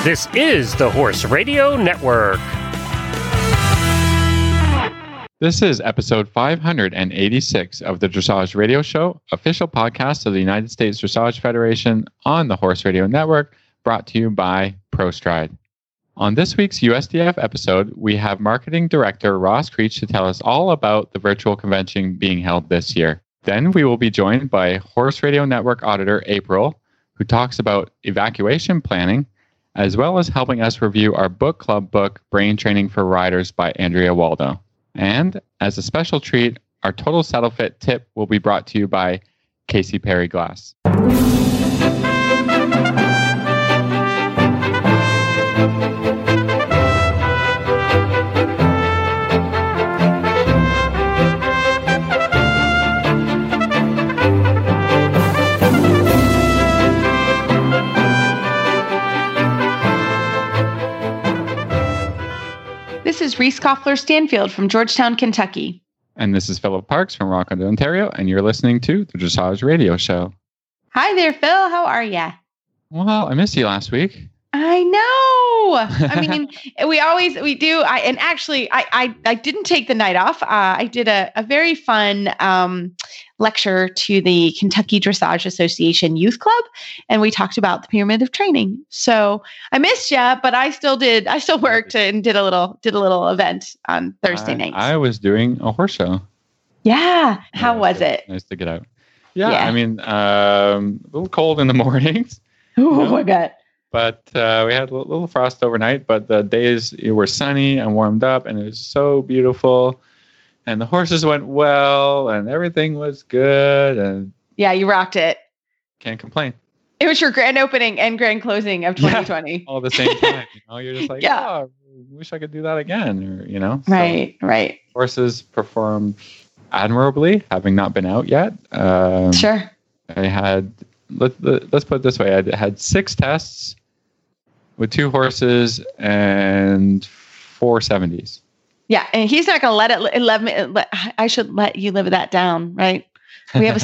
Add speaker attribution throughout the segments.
Speaker 1: This is the Horse Radio Network.
Speaker 2: This is episode 586 of the Dressage Radio Show, official podcast of the United States Dressage Federation on the Horse Radio Network, brought to you by ProStride. On this week's USDF episode, we have Marketing Director Ross Creech to tell us all about the virtual convention being held this year. Then we will be joined by Horse Radio Network Auditor April, who talks about evacuation planning, as well as helping us review our book club book, Brain Training for Riders by Andrea Waldo. And as a special treat, our Total Saddle Fit tip will be brought to you by Casey Perry Glass.
Speaker 3: This is Reese Koffler-Stanfield from Georgetown, Kentucky.
Speaker 2: And this is Philip Parks from Rockland, Ontario, and you're listening to the Dressage Radio Show.
Speaker 3: Hi there, Phil. How are ya?
Speaker 2: Well, I missed you last week.
Speaker 3: I know. I mean, we do. I didn't take the night off. I did a very fun lecture to the Kentucky Dressage Association Youth Club, and we talked about the pyramid of training. So I missed you, but I still worked and did a little event on Thursday night.
Speaker 2: I was doing a horse show.
Speaker 3: Yeah. How was it?
Speaker 2: Nice to get out. Yeah. I mean, a little cold in the mornings.
Speaker 3: Oh, I bet.
Speaker 2: But we had a little frost overnight, but the days were sunny and warmed up, and it was so beautiful. And the horses went well, and everything was good. And
Speaker 3: yeah, you rocked it.
Speaker 2: Can't complain.
Speaker 3: It was your grand opening and grand closing of 2020.
Speaker 2: Yeah, all at the same time. You're just like, oh, I wish I could do that again. Or,
Speaker 3: Right.
Speaker 2: Horses performed admirably, having not been out yet.
Speaker 3: Sure.
Speaker 2: I had, let's put it this way, I had 6 tests with 2 horses and 4 70s.
Speaker 3: Yeah, and he's not going to let I should let you live that down, right? We have a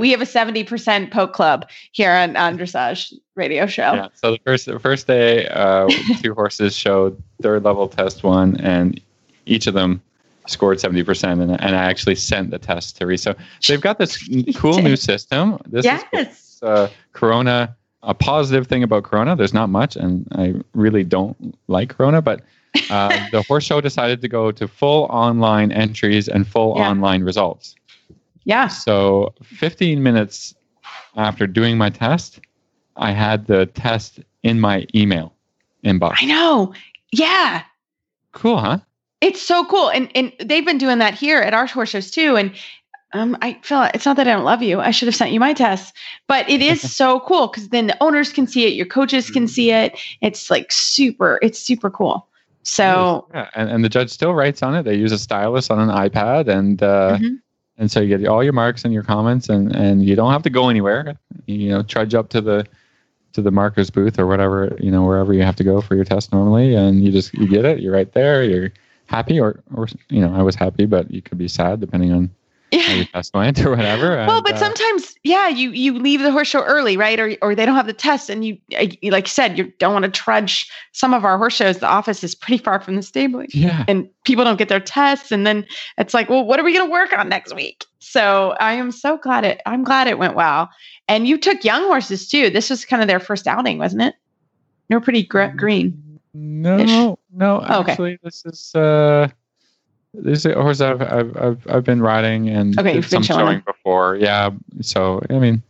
Speaker 3: 70% poke club here on Dressage Radio Show.
Speaker 2: Yeah. So the first day, 2 horses showed third level test 1, and each of them scored 70%, and I actually sent the test to Reese. So they've got this cool new system. This is Corona. A positive thing about Corona, there's not much, and I really don't like Corona, but the horse show decided to go to full online entries and full online results.
Speaker 3: Yeah.
Speaker 2: So 15 minutes after doing my test, I had the test in my email inbox.
Speaker 3: I know. Yeah.
Speaker 2: Cool, huh?
Speaker 3: It's so cool. And they've been doing that here at our horse shows too. And I feel it's not that I don't love you. I should have sent you my tests, but it is so cool because then the owners can see it. Your coaches can see it. It's super cool. So,
Speaker 2: and the judge still writes on it. They use a stylus on an iPad, and so you get all your marks and your comments, and you don't have to go anywhere. Trudge up to the marker's booth or whatever, wherever you have to go for your test normally, and you get it. You're right there. You're happy, or I was happy, but you could be sad depending on how your test went or whatever.
Speaker 3: Well, but sometimes, you leave the horse show early, right? Or they don't have the test, and you like you said, you don't want to trudge. Some of our horse shows, the office is pretty far from the stable, and people don't get their tests, and then it's like, well, what are we going to work on next week? So I'm glad it went well. And you took young horses too. This was kind of their first outing, wasn't it? They were pretty green.
Speaker 2: No. Actually, this is. This is a horse I've been riding and did some showing before. Yeah. So, I mean,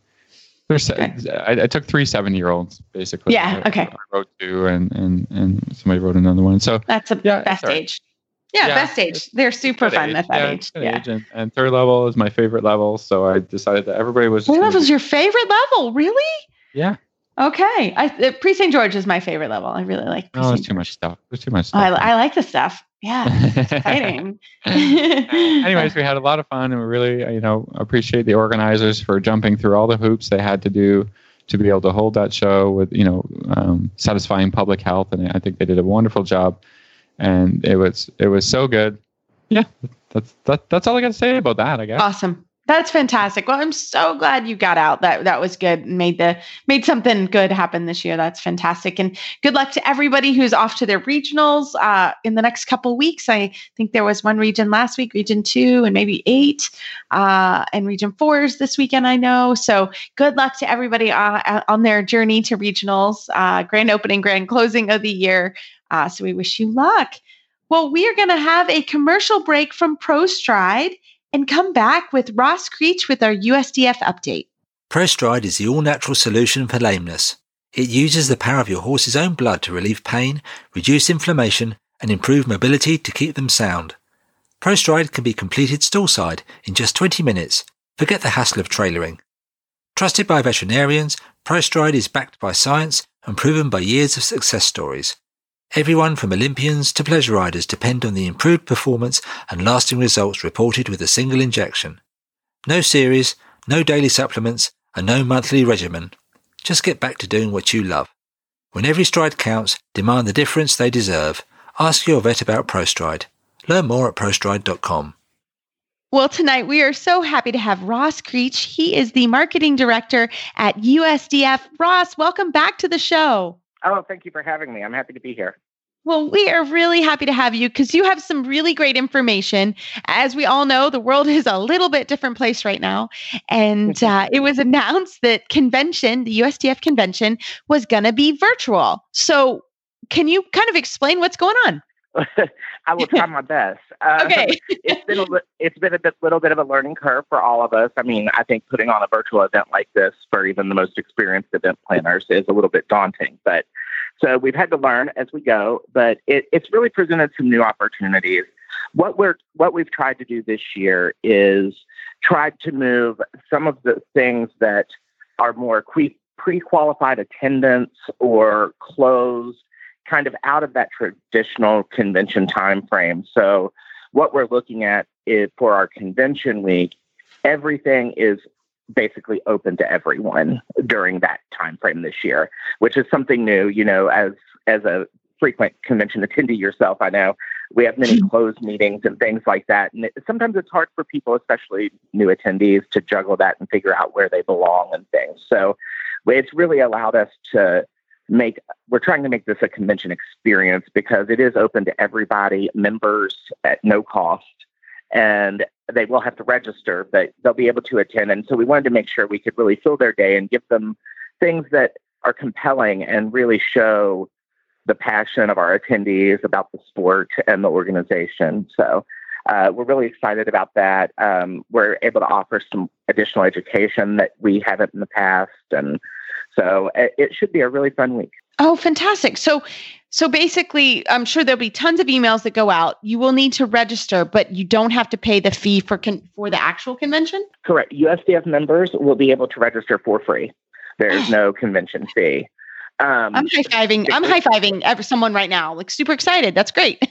Speaker 2: I took 3 7-year-olds basically.
Speaker 3: Yeah. Okay.
Speaker 2: I rode 2 and somebody rode another one. So
Speaker 3: that's best age. Yeah, best age. They're super fun at that age.
Speaker 2: Yeah. And third level is my favorite level. So I decided that everybody was.
Speaker 3: Third level is your favorite level? Really?
Speaker 2: Yeah.
Speaker 3: Okay. Pre St. George is my favorite level. I really like Pre St. George.
Speaker 2: There's too much stuff.
Speaker 3: I like the stuff. Yeah. It's exciting.
Speaker 2: Anyways, we had a lot of fun, and we really, appreciate the organizers for jumping through all the hoops they had to do to be able to hold that show with, satisfying public health. And I think they did a wonderful job, and it was so good. Yeah. That's all I got to say about that, I guess.
Speaker 3: Awesome. That's fantastic. Well, I'm so glad you got out. That was good and made something good happen this year. That's fantastic. And good luck to everybody who's off to their regionals in the next couple of weeks. I think there was one region last week, region 2 and maybe 8, and region 4 is this weekend, I know. So good luck to everybody on their journey to regionals, grand opening, grand closing of the year. So we wish you luck. Well, we are going to have a commercial break from ProStride and come back with Ross Creech with our USDF update.
Speaker 4: ProStride is the all-natural solution for lameness. It uses the power of your horse's own blood to relieve pain, reduce inflammation, and improve mobility to keep them sound. ProStride can be completed stallside in just 20 minutes. Forget the hassle of trailering. Trusted by veterinarians, ProStride is backed by science and proven by years of success stories. Everyone from Olympians to pleasure riders depend on the improved performance and lasting results reported with a single injection. No series, no daily supplements, and no monthly regimen. Just get back to doing what you love. When every stride counts, demand the difference they deserve. Ask your vet about ProStride. Learn more at prostride.com.
Speaker 3: Well, tonight we are so happy to have Ross Creech. He is the marketing director at USDF. Ross, welcome back to the show.
Speaker 5: Oh, thank you for having me. I'm happy to be here.
Speaker 3: Well, we are really happy to have you because you have some really great information. As we all know, the world is a little bit different place right now. And it was announced that the USDF convention, was going to be virtual. So can you kind of explain what's going on?
Speaker 5: I will try my best.
Speaker 3: Okay.
Speaker 5: It's been a little bit of a learning curve for all of us. I mean, I think putting on a virtual event like this for even the most experienced event planners is a little bit daunting. But so we've had to learn as we go. But it's really presented some new opportunities. What we've tried to do this year is tried to move some of the things that are more pre-qualified attendance or closed kind of out of that traditional convention time frame. So what we're looking at is for our convention week, everything is basically open to everyone during that time frame this year, which is something new. You know, as a frequent convention attendee yourself, I know we have many closed meetings and things like that. And sometimes it's hard for people, especially new attendees, to juggle that and figure out where they belong and things. So it's really allowed us to we're trying to make this a convention experience because it is open to everybody, members at no cost, and they will have to register, but they'll be able to attend. And so we wanted to make sure we could really fill their day and give them things that are compelling and really show the passion of our attendees about the sport and the organization. So we're really excited about that. We're able to offer some additional education that we haven't in the past. And so it should be a really fun week.
Speaker 3: Oh, fantastic. So basically, I'm sure there'll be tons of emails that go out. You will need to register, but you don't have to pay the fee for the actual convention?
Speaker 5: Correct. USDF members will be able to register for free. There's no convention fee.
Speaker 3: I'm high-fiving someone right now. Like, super excited. That's great.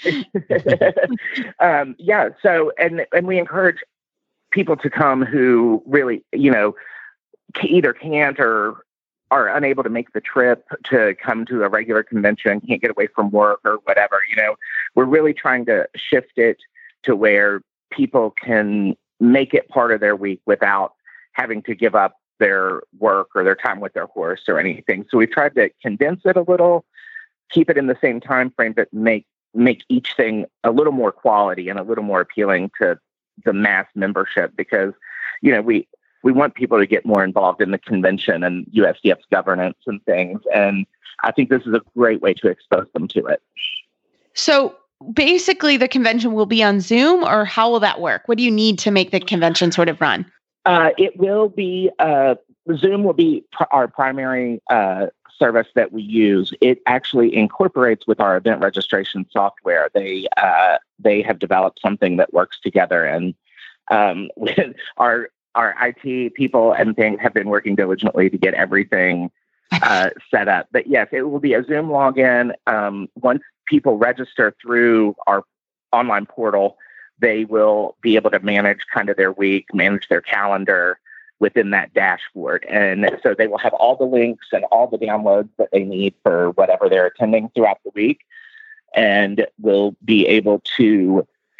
Speaker 5: Yeah. So, and we encourage people to come who really, either can't or are unable to make the trip to come to a regular convention, can't get away from work or whatever. We're really trying to shift it to where people can make it part of their week without having to give up their work or their time with their horse or anything. So we tried to condense it a little, keep it in the same time frame, but make each thing a little more quality and a little more appealing to the mass membership, because we want people to get more involved in the convention and USDF's governance and things. And I think this is a great way to expose them to it. So
Speaker 3: basically the convention will be on Zoom, or how will that work? What do you need to make the convention sort of run?
Speaker 5: It will be, Zoom will be our primary service that we use. It actually incorporates with our event registration software. They have developed something that works together, and with our IT people and things have been working diligently to get everything set up. But yes, it will be a Zoom login. Once people register through our online portal, they will be able to manage kind of their week, manage their calendar within that dashboard. And so they will have all the links and all the downloads that they need for whatever they're attending throughout the week, and will be able to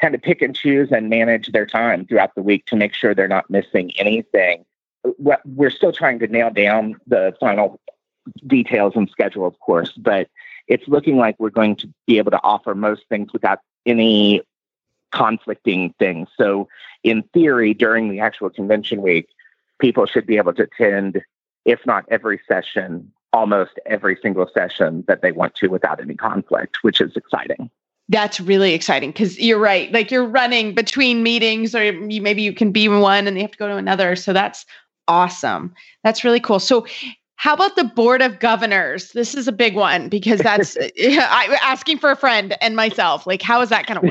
Speaker 5: kind of pick and choose and manage their time throughout the week to make sure they're not missing anything. We're still trying to nail down the final details and schedule, of course, but it's looking like we're going to be able to offer most things without any conflicting things. So in theory, during the actual convention week, people should be able to attend, if not every session, almost every single session that they want to without any conflict, which is exciting.
Speaker 3: That's really exciting because you're right. Like you're running between meetings or maybe you can be in one and you have to go to another. So that's awesome. That's really cool. So how about the Board of Governors? This is a big one because that's I'm asking for a friend and myself. Like, how is that going to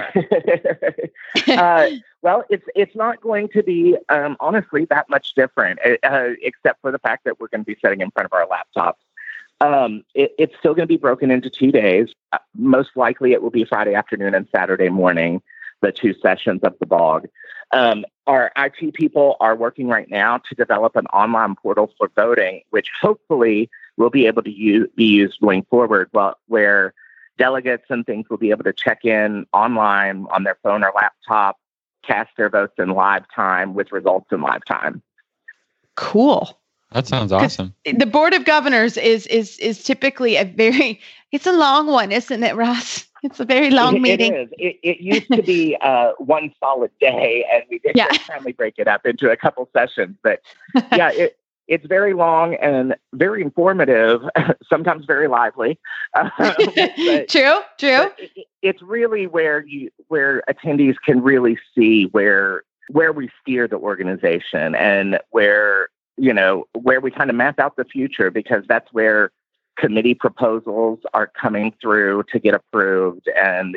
Speaker 5: work? Well, it's not going to be, honestly, that much different, except for the fact that we're going to be sitting in front of our laptops. It's still going to be broken into 2 days. Most likely it will be Friday afternoon and Saturday morning, the 2 sessions of the BOG. Our IT people are working right now to develop an online portal for voting, which hopefully will be able to be used going forward, where delegates and things will be able to check in online on their phone or laptop, cast their votes in live time with results in live time.
Speaker 3: Cool.
Speaker 2: That sounds awesome.
Speaker 3: The Board of Governors is typically it's a long one, isn't it, Ross? It's a very long meeting.
Speaker 5: It is. It used to be one solid day, and we did finally break it up into a couple sessions. But yeah, it's very long and very informative, sometimes very lively.
Speaker 3: True.
Speaker 5: It's really where attendees can really see where we steer the organization and where we kind of map out the future, because that's where committee proposals are coming through to get approved. And,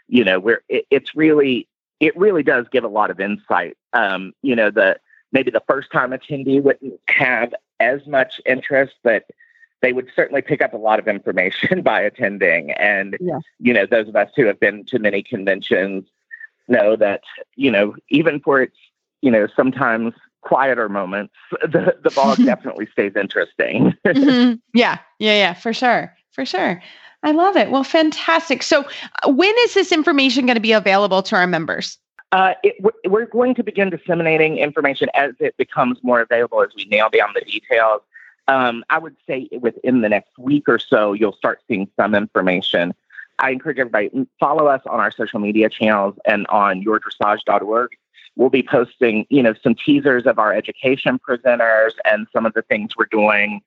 Speaker 5: it really does give a lot of insight. Maybe the first time attendee wouldn't have as much interest, but they would certainly pick up a lot of information by attending. And, those of us who have been to many conventions know that, even for its, sometimes quieter moments, the BOG definitely stays interesting.
Speaker 3: Mm-hmm. Yeah, for sure. I love it. Well, fantastic. So when is this information going to be available to our members?
Speaker 5: We're going to begin disseminating information as it becomes more available, as we nail down the details. I would say within the next week or so, you'll start seeing some information. I encourage everybody to follow us on our social media channels and on yourdressage.org. We'll be posting, some teasers of our education presenters and some of the things we're doing.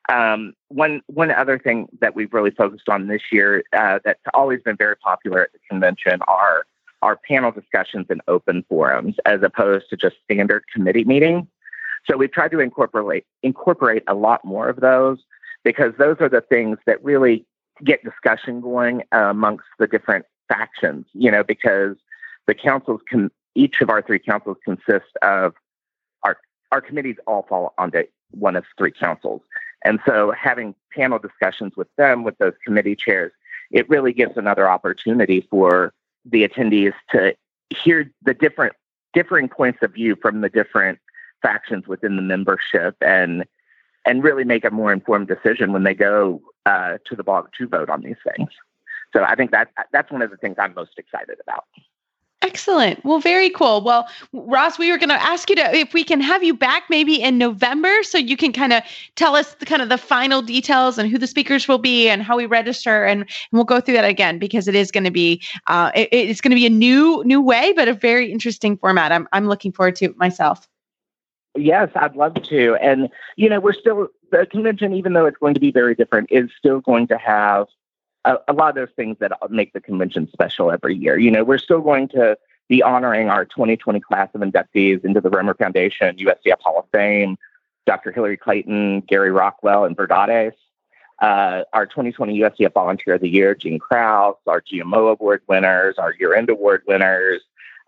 Speaker 5: One other thing that we've really focused on this year that's always been very popular at the convention are our panel discussions and open forums, as opposed to just standard committee meetings. So we've tried to incorporate a lot more of those, because those are the things that really get discussion going amongst the different factions, because the councils each of our 3 councils consist of our committees all fall onto one of 3 councils. And so having panel discussions with them, with those committee chairs, it really gives another opportunity for the attendees to hear the differing points of view from the different factions within the membership, and really make a more informed decision when they go to the BOG to vote on these things. So I think that's one of the things I'm most excited about.
Speaker 3: Excellent. Well, very cool. Well, Ross, we were going to ask you if we can have you back maybe in November, so you can kind of tell us the final details and who the speakers will be and how we register, and we'll go through that again, because it is going to be it's going to be a new way, but a very interesting format. I'm looking forward to it myself.
Speaker 5: Yes, I'd love to. And the convention, even though it's going to be very different, is still going to have a lot of those things that make the convention special every year. We're still going to be honoring our 2020 class of inductees into the Romer Foundation USCF Hall of Fame, Dr. Hillary Clayton, Gary Rockwell, and Verdades. Our 2020 USCF Volunteer of the Year, Gene Krause, our GMO Award winners, our year-end award winners,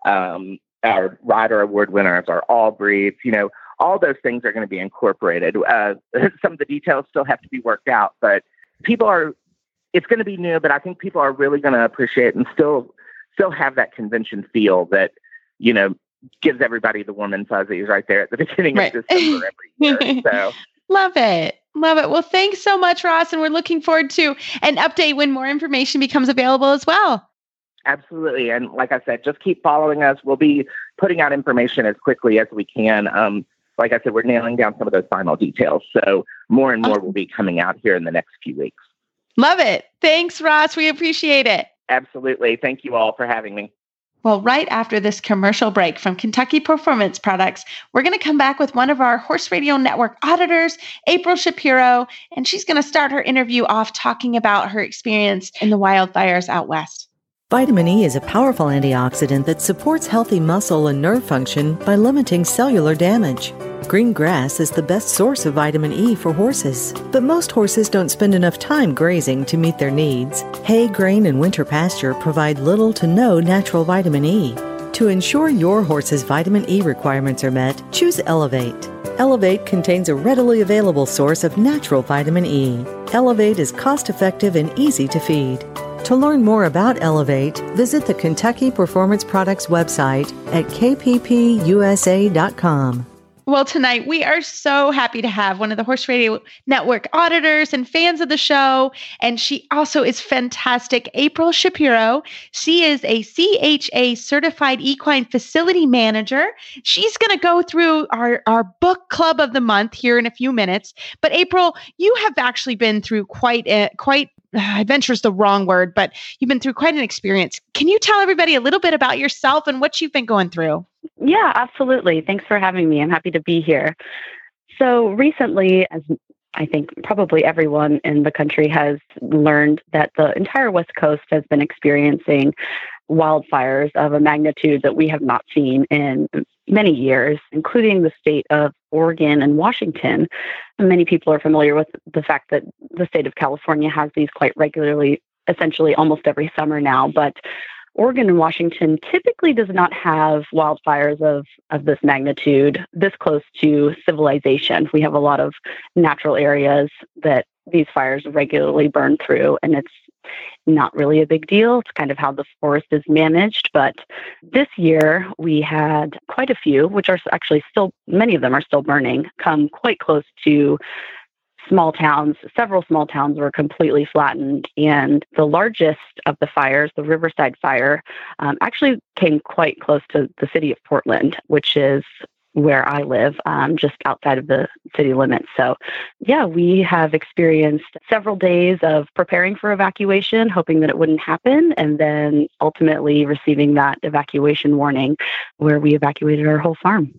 Speaker 5: our Rider Award winners, our Albrechts. All those things are going to be incorporated. Some of the details still have to be worked out, but it's going to be new, but I think people are really going to appreciate and still have that convention feel that, gives everybody the warm and fuzzies right there at the beginning of December every year. So
Speaker 3: Love it. Well, thanks so much, Ross. And we're looking forward to an update when more information becomes available as well.
Speaker 5: Absolutely. And like I said, just keep following us. We'll be putting out information as quickly as we can. Like I said, we're nailing down some of those final details. So more and more will be coming out here in the next few weeks.
Speaker 3: Love it. Thanks, Ross. We appreciate it.
Speaker 5: Absolutely. Thank you all for having me.
Speaker 3: Well, right after this commercial break from Kentucky Performance Products, we're going to come back with one of our Horse Radio Network auditors, April Shapiro, and she's going to start her interview off talking about her experience in the wildfires out west.
Speaker 6: Vitamin E is a powerful antioxidant that supports healthy muscle and nerve function by limiting cellular damage. Green grass is the best source of vitamin E for horses, but most horses don't spend enough time grazing to meet their needs. Hay, grain, and winter pasture provide little to no natural vitamin E. To ensure your horse's vitamin E requirements are met, choose Elevate. Elevate contains a readily available source of natural vitamin E. Elevate is cost-effective and easy to feed. To learn more about Elevate, visit the Kentucky Performance Products website at kppusa.com.
Speaker 3: Well, tonight we are so happy to have one of the Horse Radio Network auditors and fans of the show. And she also is fantastic, April Shapiro. She is a CHA certified equine facility manager. She's going to go through our book club of the month here in a few minutes. But April, you have actually been through quite adventure is the wrong word, but you've been through quite an experience. Can you tell everybody a little bit about yourself and what you've been going through?
Speaker 7: Yeah, absolutely. Thanks for having me. I'm happy to be here. So recently, as I think probably everyone in the country has learned, that the entire West Coast has been experiencing wildfires of a magnitude that we have not seen in many years, including the state of Oregon and Washington. And many people are familiar with the fact that the state of California has these quite regularly, essentially almost every summer now. But Oregon and Washington typically does not have wildfires of this magnitude, this close to civilization. We have a lot of natural areas that these fires regularly burn through, and it's not really a big deal. It's kind of how the forest is managed. But this year we had quite a few, which are actually still, many of them are still burning, come quite close to small towns. Several small towns were completely flattened. And the largest of the fires, the Riverside Fire, actually came quite close to the city of Portland, which is where I live, just outside of the city limits. So yeah, we have experienced several days of preparing for evacuation, hoping that it wouldn't happen, and then ultimately receiving that evacuation warning where we evacuated our whole farm.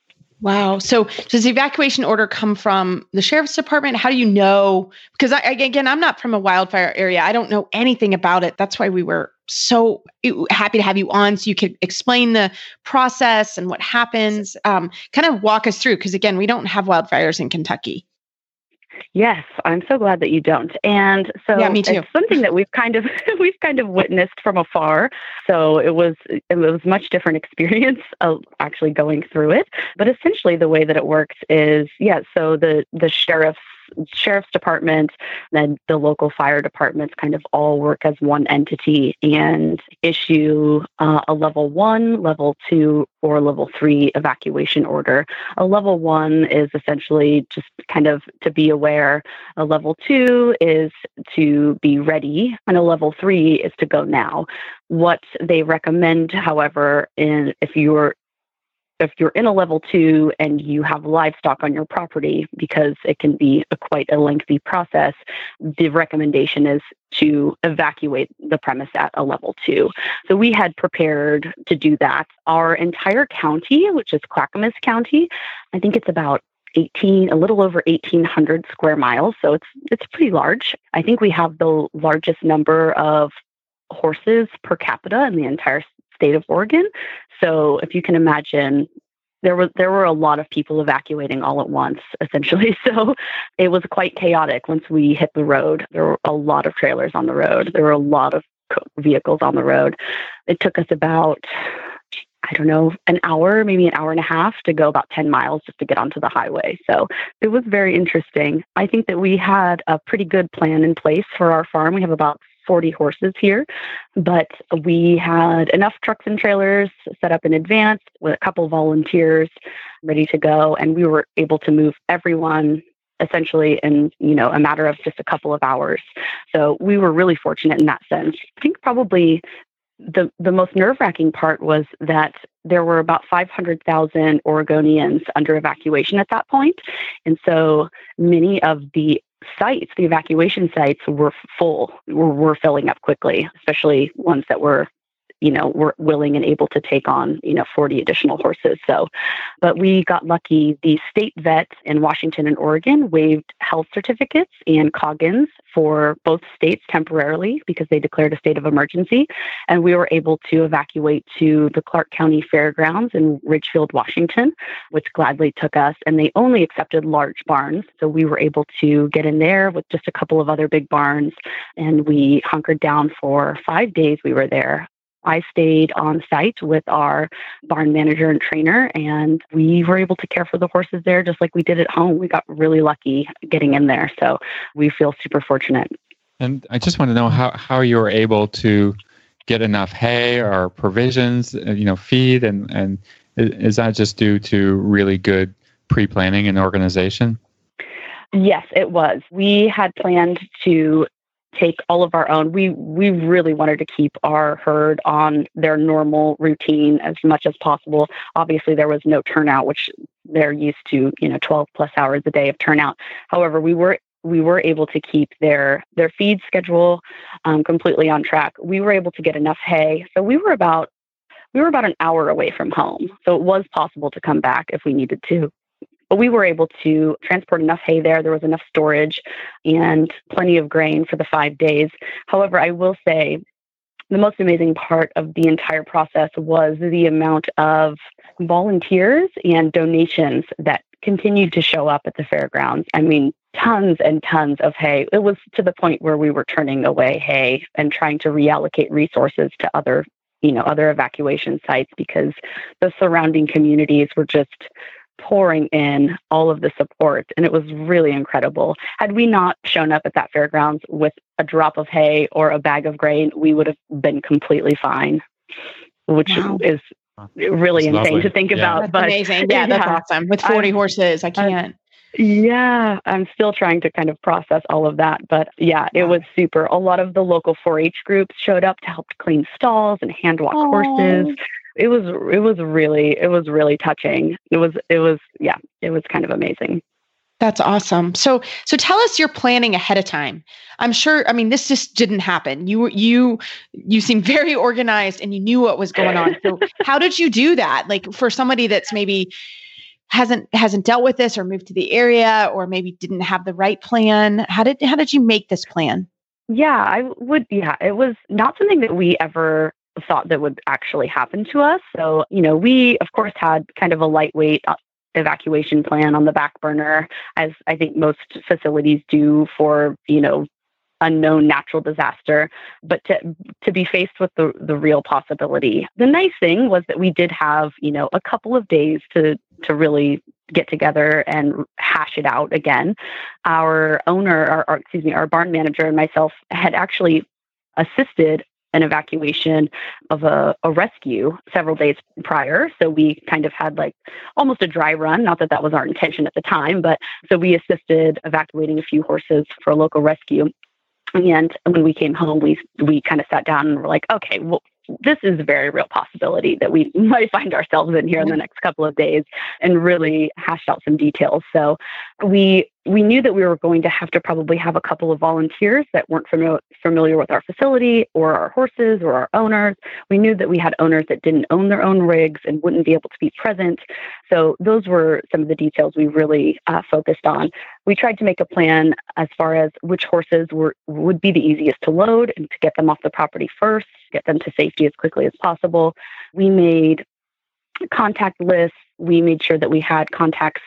Speaker 3: Wow. So does the evacuation order come from the sheriff's department? How do you know? Because I'm not from a wildfire area. I don't know anything about it. That's why we were so happy to have you on so you could explain the process and what happens. Kind of walk us through, because again, we don't have wildfires in Kentucky.
Speaker 7: Yes, I'm so glad that you don't. And so
Speaker 3: yeah, me too.
Speaker 7: It's something that we've kind of witnessed from afar. So it was much different experience of actually going through it. But essentially the way that it works is, so the sheriff's department, then the local fire departments kind of all work as one entity and issue a level 1, level 2, or level 3 evacuation order. A level 1 is essentially just kind of to be aware. A level 2 is to be ready, and a level 3 is to go now. What they recommend, however, if you're in a level 2 and you have livestock on your property, because it can be quite a lengthy process, the recommendation is to evacuate the premise at a level 2. So we had prepared to do that. Our entire county, which is Clackamas County, I think it's about a little over 1,800 square miles. So it's pretty large. I think we have the largest number of horses per capita in the entire state of Oregon. So if you can imagine, there were a lot of people evacuating all at once, essentially. So it was quite chaotic once we hit the road. There were a lot of trailers on the road. There were a lot of vehicles on the road. It took us about, an hour, maybe an hour and a half to go about 10 miles just to get onto the highway. So it was very interesting. I think that we had a pretty good plan in place for our farm. We have about 40 horses here, but we had enough trucks and trailers set up in advance with a couple volunteers ready to go. And we were able to move everyone essentially in, a matter of just a couple of hours. So we were really fortunate in that sense. I think probably the most nerve-wracking part was that there were about 500,000 Oregonians under evacuation at that point. And so many of the sites, the evacuation sites, were full, were filling up quickly, especially ones that were willing and able to take on, 40 additional horses. So, but we got lucky. The state vets in Washington and Oregon waived health certificates and Coggins for both states temporarily because they declared a state of emergency. And we were able to evacuate to the Clark County Fairgrounds in Ridgefield, Washington, which gladly took us. And they only accepted large barns. So we were able to get in there with just a couple of other big barns. And we hunkered down for 5 days. We were there. I stayed on site with our barn manager and trainer, and we were able to care for the horses there just like we did at home. We got really lucky getting in there, so we feel super fortunate.
Speaker 2: And I just want to know how you were able to get enough hay or provisions, feed, and is that just due to really good pre-planning and organization?
Speaker 7: Yes, it was. We had planned to take all of our own. We really wanted to keep our herd on their normal routine as much as possible. Obviously, there was no turnout, which they're used to, 12 plus hours a day of turnout. However, we were able to keep their feed schedule completely on track. We were able to get enough hay. So we were about an hour away from home. So it was possible to come back if we needed to. But we were able to transport enough hay there. There was enough storage and plenty of grain for the 5 days. However, I will say the most amazing part of the entire process was the amount of volunteers and donations that continued to show up at the fairgrounds. I mean, tons and tons of hay. It was to the point where we were turning away hay and trying to reallocate resources to other evacuation sites because the surrounding communities were just pouring in all of the support, and it was really incredible. Had we not shown up at that fairgrounds with a drop of hay or a bag of grain, we would have been completely fine, which is really insane lovely to think about.
Speaker 3: That's
Speaker 7: but
Speaker 3: amazing. Yeah, that's awesome. With 40 horses, I can't.
Speaker 7: Yeah, I'm still trying to kind of process all of that. But yeah, it was super. A lot of the local 4-H groups showed up to help clean stalls and hand walk horses. It was really touching. It was kind of amazing.
Speaker 3: That's awesome. So tell us your planning ahead of time. I'm sure, this just didn't happen. You seem very organized and you knew what was going on. So how did you do that? Like for somebody that's maybe hasn't dealt with this or moved to the area or maybe didn't have the right plan. How did you make this plan?
Speaker 7: Yeah, it was not something that we ever thought that would actually happen to us. So, we of course had kind of a lightweight evacuation plan on the back burner, as I think most facilities do for, unknown natural disaster, but to be faced with the real possibility. The nice thing was that we did have, a couple of days to really get together and hash it out again. Our owner, our barn manager and myself had actually assisted an evacuation of a rescue several days prior. So we kind of had like almost a dry run, not that was our intention at the time, but so we assisted evacuating a few horses for a local rescue. And when we came home, we kind of sat down and were like, okay, well, this is a very real possibility that we might find ourselves in here in the next couple of days, and really hashed out some details. So we knew that we were going to have to probably have a couple of volunteers that weren't familiar with our facility or our horses or our owners. We knew that we had owners that didn't own their own rigs and wouldn't be able to be present. So those were some of the details we really focused on. We tried to make a plan as far as which horses would be the easiest to load and to get them off the property first, get them to safety as quickly as possible. We made contact lists. We made sure that we had contacts.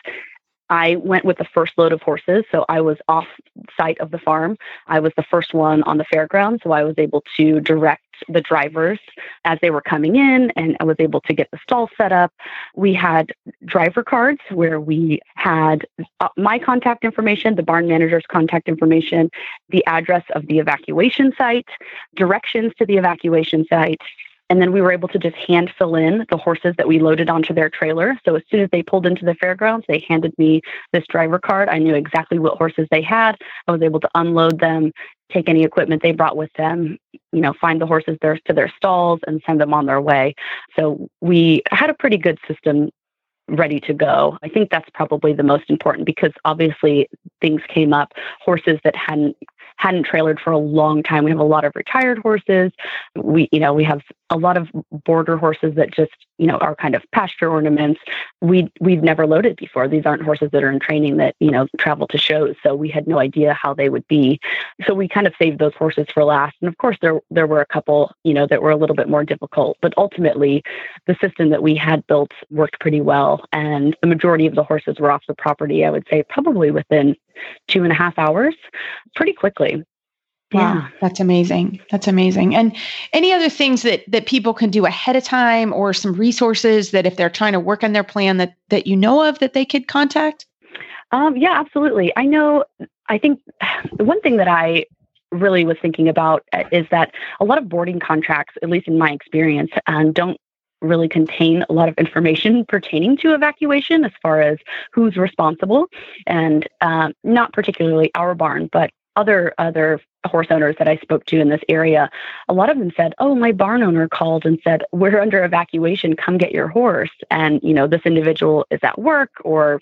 Speaker 7: I went with the first load of horses, so I was off site of the farm. I was the first one on the fairground, so I was able to direct the drivers as they were coming in, and I was able to get the stall set up. We had driver cards where we had my contact information, the barn manager's contact information, the address of the evacuation site, directions to the evacuation site. And then we were able to just hand fill in the horses that we loaded onto their trailer. So as soon as they pulled into the fairgrounds, they handed me this driver card. I knew exactly what horses they had. I was able to unload them, take any equipment they brought with them, find the horses to their stalls and send them on their way. So we had a pretty good system ready to go. I think that's probably the most important, because obviously things came up, horses that hadn't trailered for a long time. We have a lot of retired horses. We have a lot of border horses that just, are kind of pasture ornaments. We've never loaded before. These aren't horses that are in training that, travel to shows. So we had no idea how they would be. So we kind of saved those horses for last. And of course, there were a couple, that were a little bit more difficult. But ultimately, the system that we had built worked pretty well. And the majority of the horses were off the property, I would say, probably within 2.5 hours, pretty quickly.
Speaker 3: Wow,
Speaker 7: Yeah.
Speaker 3: that's amazing. That's amazing. And any other things that people can do ahead of time, or some resources that if they're trying to work on their plan that you know of that they could contact?
Speaker 7: Yeah, absolutely. I think one thing that I really was thinking about is that a lot of boarding contracts, at least in my experience, don't really contain a lot of information pertaining to evacuation as far as who's responsible, and not particularly our barn, but other horse owners that I spoke to in this area. A lot of them said, "Oh, my barn owner called and said, we're under evacuation, come get your horse." And, this individual is at work, or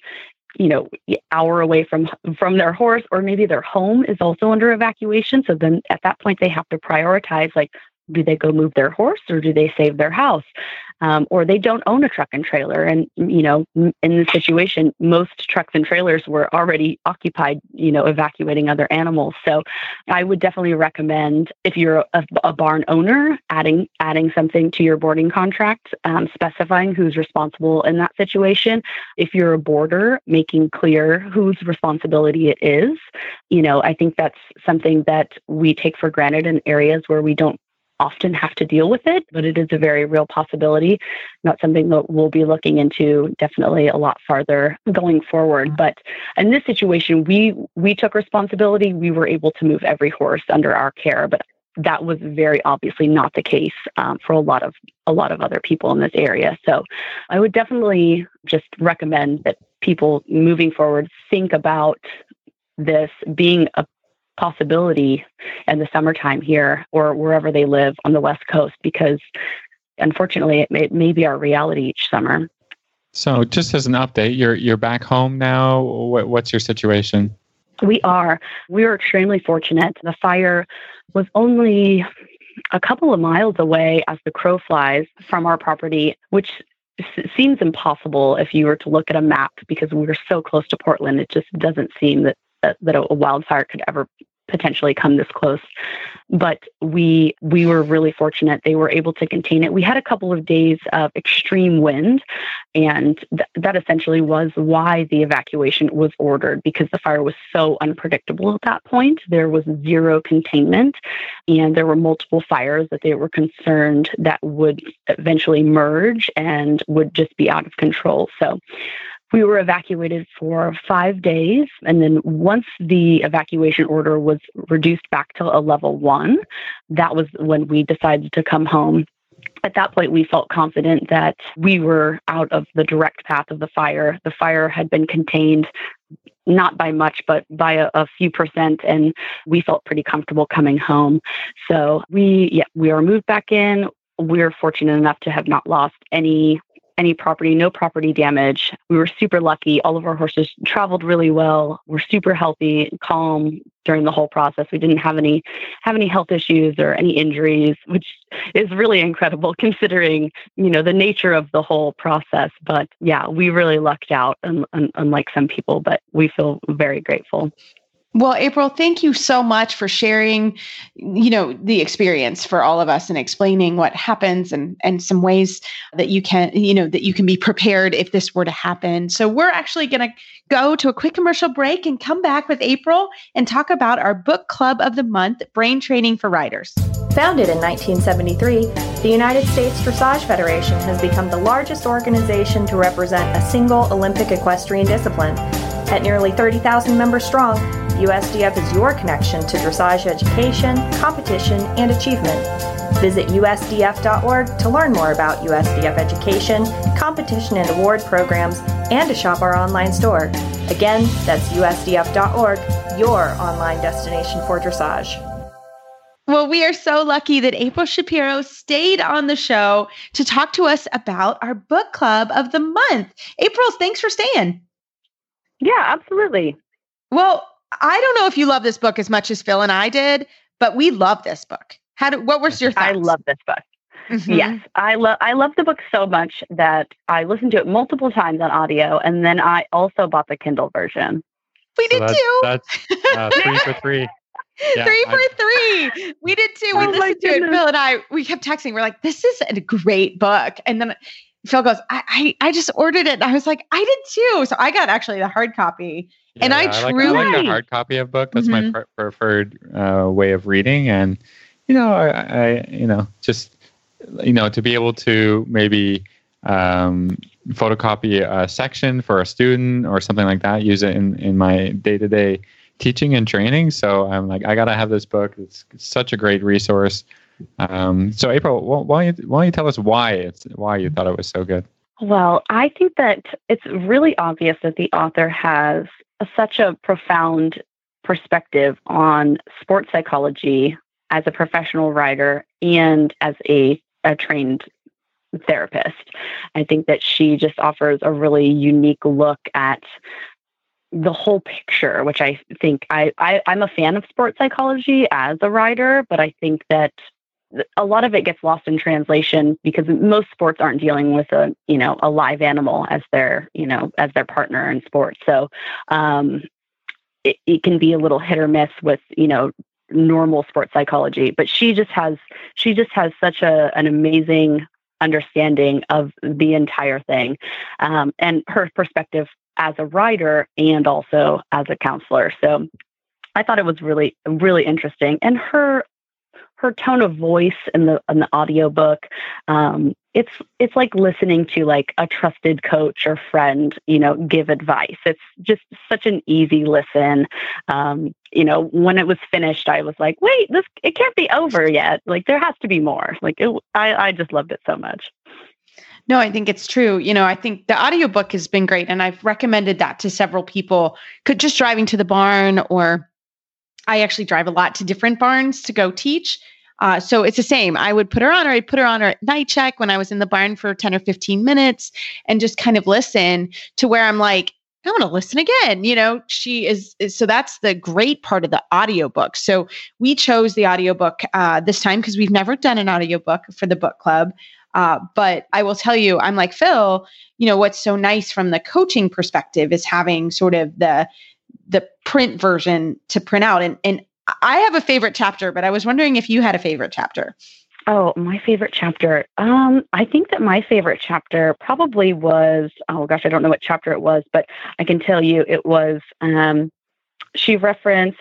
Speaker 7: hour away from their horse, or maybe their home is also under evacuation. So then at that point, they have to prioritize, like, do they go move their horse, or do they save their house? Or they don't own a truck and trailer. And, in this situation, most trucks and trailers were already occupied, evacuating other animals. So I would definitely recommend, if you're a barn owner, adding something to your boarding contract, specifying who's responsible in that situation. If you're a boarder, making clear whose responsibility it is. I think that's something that we take for granted in areas where we don't often have to deal with it, but it is a very real possibility. Not something that we'll be looking into definitely a lot farther going forward. But in this situation, we took responsibility. We were able to move every horse under our care, but that was very obviously not the case for a lot of other people in this area. So I would definitely just recommend that people moving forward think about this being a possibility in the summertime here, or wherever they live on the West Coast, because unfortunately it may be our reality each summer.
Speaker 2: So just as an update, you're back home now. What's your situation?
Speaker 7: We are extremely fortunate. The fire was only a couple of miles away as the crow flies from our property, which seems impossible if you were to look at a map, because we were so close to Portland. It just doesn't seem that a wildfire could ever potentially come this close. But we were really fortunate. They were able to contain it. We had a couple of days of extreme wind, and that essentially was why the evacuation was ordered, because the fire was so unpredictable at that point. There was zero containment, and there were multiple fires that they were concerned that would eventually merge and would just be out of control. So we were evacuated for 5 days. And then once the evacuation order was reduced back to a level 1, that was when we decided to come home. At that point, we felt confident that we were out of the direct path of the fire. The fire had been contained, not by much, but by a few percent. And we felt pretty comfortable coming home. So we are moved back in. We're fortunate enough to have not lost any property, no property damage. We were super lucky. All of our horses traveled really well. We're super healthy, calm during the whole process. We didn't have any health issues or any injuries, which is really incredible considering, the nature of the whole process. But yeah, we really lucked out, unlike some people, but we feel very grateful.
Speaker 3: Well, April, thank you so much for sharing, the experience for all of us and explaining what happens and some ways that you can be prepared if this were to happen. So we're actually going to go to a quick commercial break and come back with April and talk about our book club of the month, Brain Training for Riders.
Speaker 8: Founded in 1973, the United States Dressage Federation has become the largest organization to represent a single Olympic equestrian discipline. At nearly 30,000 members strong, USDF is your connection to dressage education, competition, and achievement. Visit USDF.org to learn more about USDF education, competition and award programs, and to shop our online store. Again, that's USDF.org, your online destination for dressage.
Speaker 3: Well, we are so lucky that April Shapiro stayed on the show to talk to us about our book club of the month. April, thanks for staying.
Speaker 7: Yeah, absolutely.
Speaker 3: Well, I don't know if you love this book as much as Phil and I did, but we love this book. What was your thoughts?
Speaker 7: I love this book. Mm-hmm. Yes, I love the book so much that I listened to it multiple times on audio, and then I also bought the Kindle version.
Speaker 3: We did too.
Speaker 2: That's 3 for 3.
Speaker 3: Yeah, 3 for 3. We did too. We listened to it. Phil and I, we kept texting. We're like, this is a great book. And then Phil goes, I just ordered it. And I was like, I did too. So I got actually the hard copy. Yeah, and I
Speaker 2: like a hard copy of book. That's my preferred way of reading. And, I just, to be able to maybe photocopy a section for a student or something like that, use it in my day-to-day teaching and training. So I'm like, I got to have this book. It's such a great resource. So April, why don't you tell us why you thought it was so good?
Speaker 7: Well, I think that it's really obvious that the author has such a profound perspective on sports psychology as a professional writer and as a trained therapist. I think that she just offers a really unique look at the whole picture, which I think I'm a fan of sports psychology as a writer, but I think that a lot of it gets lost in translation because most sports aren't dealing with a live animal as their partner in sports. So it can be a little hit or miss with, normal sports psychology, but she just has such an amazing understanding of the entire thing, and her perspective as a writer and also as a counselor. So I thought it was really, really interesting. And her tone of voice in the audiobook, it's like listening to like a trusted coach or friend, give advice. It's just such an easy listen. When it was finished, I was like, wait, it can't be over yet. Like there has to be more. Like I just loved it so much.
Speaker 3: No, I think it's true. I think the audiobook has been great, and I've recommended that to several people. Could just driving to the barn, or I actually drive a lot to different barns to go teach. So it's the same. I would put her on, or I'd put her on at night check when I was in the barn for 10 or 15 minutes and just kind of listen to where I'm like, I want to listen again. She is. So that's the great part of the audiobook. So we chose the audiobook this time because we've never done an audiobook for the book club. But I will tell you, I'm like Phil, what's so nice from the coaching perspective is having sort of the print version to print out. And I have a favorite chapter, but I was wondering if you had a favorite chapter.
Speaker 7: Oh, my favorite chapter. I think that my favorite chapter probably was, oh gosh, I don't know what chapter it was, but I can tell you it was, she referenced,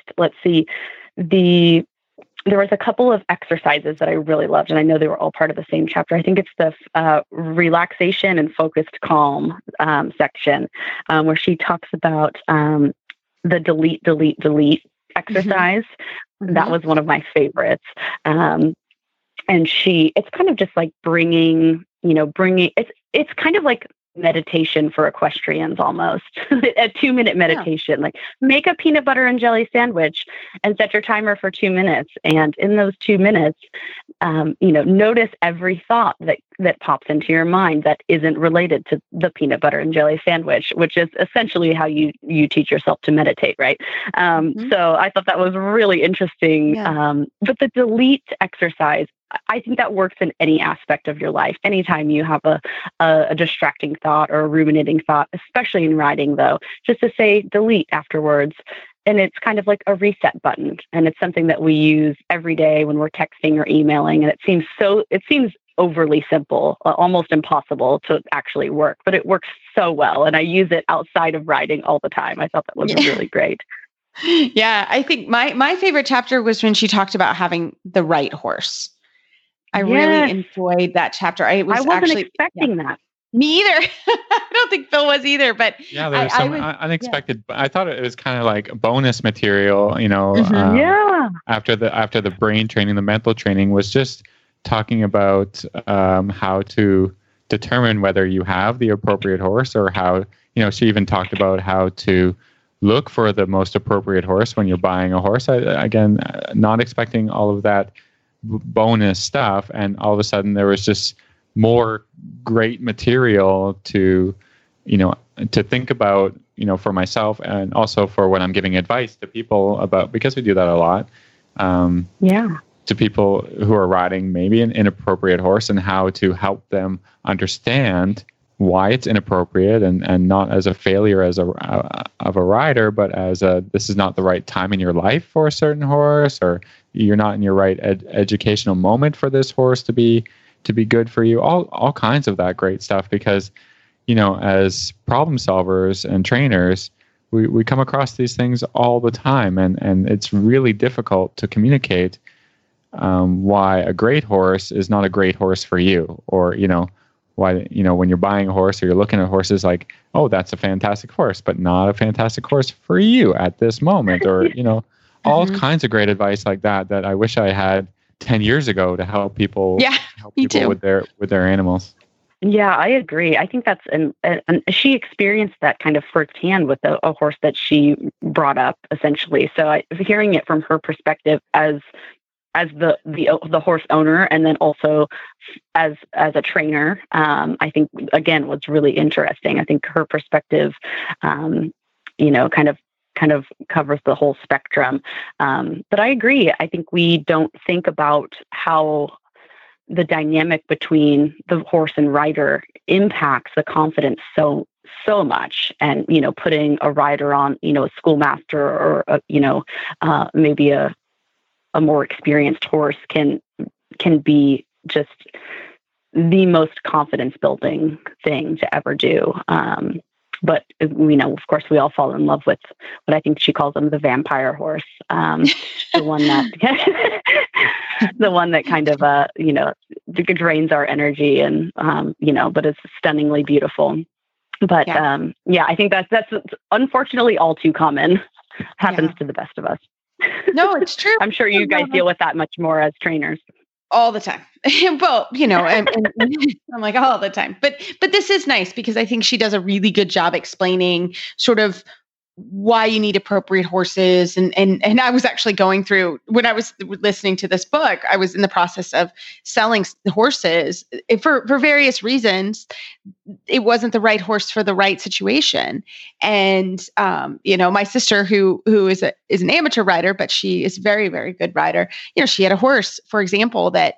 Speaker 7: there was a couple of exercises that I really loved, and I know they were all part of the same chapter. I think it's the relaxation and focused calm section, where she talks about the delete exercise. Mm-hmm. That was one of my favorites. And it's kind of just like bringing, it's kind of like meditation for equestrians almost. A 2-minute meditation. Like make a peanut butter and jelly sandwich and set your timer for 2 minutes. And in those 2 minutes, notice every thought that pops into your mind that isn't related to the peanut butter and jelly sandwich, which is essentially how you teach yourself to meditate, right? So I thought that was really interesting. Yeah. But the delete exercise, I think that works in any aspect of your life. Anytime you have a distracting thought or a ruminating thought, especially in writing, though, just to say delete afterwards. And it's kind of like a reset button. And it's something that we use every day when we're texting or emailing. And it seems overly simple, almost impossible to actually work, but it works so well. And I use it outside of writing all the time. I thought that was really great.
Speaker 3: Yeah, I think my favorite chapter was when she talked about having the right horse. I really enjoyed that chapter. I wasn't
Speaker 7: expecting that.
Speaker 3: Me either. I don't think Phil was either, but
Speaker 2: yeah, there was some unexpected. Yeah. I thought it was kind of like bonus material, after the brain training, the mental training was just talking about how to determine whether you have the appropriate horse, or how, she even talked about how to look for the most appropriate horse when you're buying a horse. Again, not expecting all of that bonus stuff, and all of a sudden there was just more great material to think about, for myself, and also for when I'm giving advice to people about, because we do that a lot. To people who are riding maybe an inappropriate horse, and how to help them understand why it's inappropriate, and not as a failure of a rider, but as this is not the right time in your life for a certain horse, or you're not in your right educational moment for this horse to be good for you. All kinds of that great stuff, because as problem solvers and trainers, we come across these things all the time, and it's really difficult to communicate why a great horse is not a great horse for you, or why, when you're buying a horse or you're looking at horses, like, oh, that's a fantastic horse, but not a fantastic horse for you at this moment, or all kinds of great advice like that I wish I had 10 years ago to help people. With their animals.
Speaker 7: Yeah, I agree. I think that's and she experienced that kind of firsthand with a horse that she brought up, essentially. So hearing it from her perspective as the horse owner, and then also as a trainer, I think again was really interesting. I think her perspective, kind of covers the whole spectrum. But I agree. I think we don't think about how the dynamic between the horse and rider impacts the confidence so much. And, putting a rider on, a schoolmaster, or, maybe a more experienced horse can be just the most confidence building thing to ever do. But of course, we all fall in love with what I think she calls them, the vampire horse, the one that kind of drains our energy, and but it's stunningly beautiful. But I think that's unfortunately all too common. Happens to the best of us.
Speaker 3: No, it's true.
Speaker 7: I'm sure you guys deal with that much more as trainers.
Speaker 3: All the time. Well, and I'm like all the time, but this is nice, because I think she does a really good job explaining sort of why you need appropriate horses. And I was actually going through, when I was listening to this book, I was in the process of selling horses for various reasons. It wasn't the right horse for the right situation. And, my sister who is an amateur rider, but she is a very, very good rider. She had a horse, for example, that,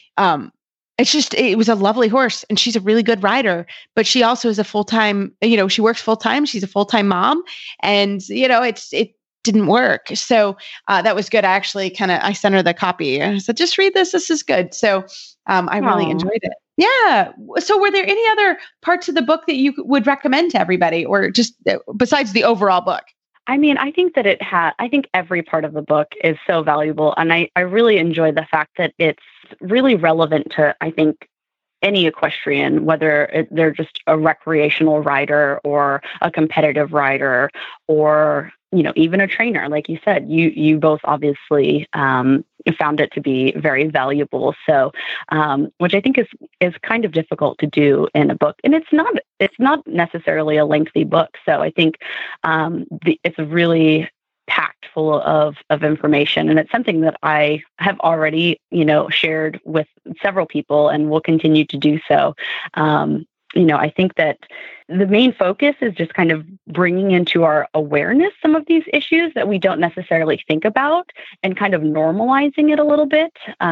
Speaker 3: it was a lovely horse, and she's a really good rider, but she also is a full-time, she works full-time. She's a full-time mom, and, it didn't work. So, that was good. I sent her the copy. I said, just read this. This is good. So, I really enjoyed it. Yeah. So were there any other parts of the book that you would recommend to everybody, or just besides the overall book?
Speaker 7: I mean, I think that I think every part of the book is so valuable. And I really enjoy the fact that it's really relevant to, I think, any equestrian, whether they're just a recreational rider or a competitive rider, or, even a trainer. Like you said, you both obviously found it to be very valuable. So, which I think is kind of difficult to do in a book. And it's not necessarily a lengthy book. So I think it's really packed full of information. And it's something that I have already, shared with several people, and will continue to do so. I think that the main focus is just kind of bringing into our awareness some of these issues that we don't necessarily think about, and kind of normalizing it a little bit,